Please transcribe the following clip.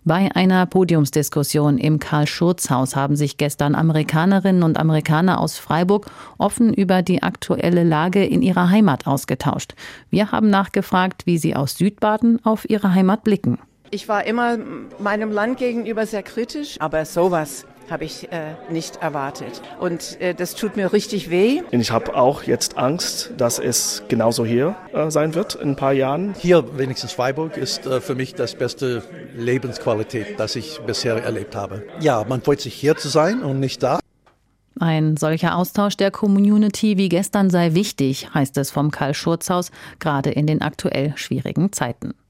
Bei einer Podiumsdiskussion im Karl-Schurz-Haus haben sich gestern Amerikanerinnen und Amerikaner aus Freiburg offen über die aktuelle Lage in ihrer Heimat ausgetauscht. Wir haben nachgefragt, wie sie aus Südbaden auf ihre Heimat blicken. Ich war immer meinem Land gegenüber sehr kritisch, aber sowas habe ich nicht erwartet. Und das tut mir richtig weh. Ich habe auch jetzt Angst, dass es genauso hier sein wird in ein paar Jahren. Hier, wenigstens Freiburg, ist für mich das beste Lebensqualität, das ich bisher erlebt habe. Ja, man freut sich hier zu sein und nicht da. Ein solcher Austausch der Community wie gestern sei wichtig, heißt es vom Karl-Schurz-Haus, gerade in den aktuell schwierigen Zeiten.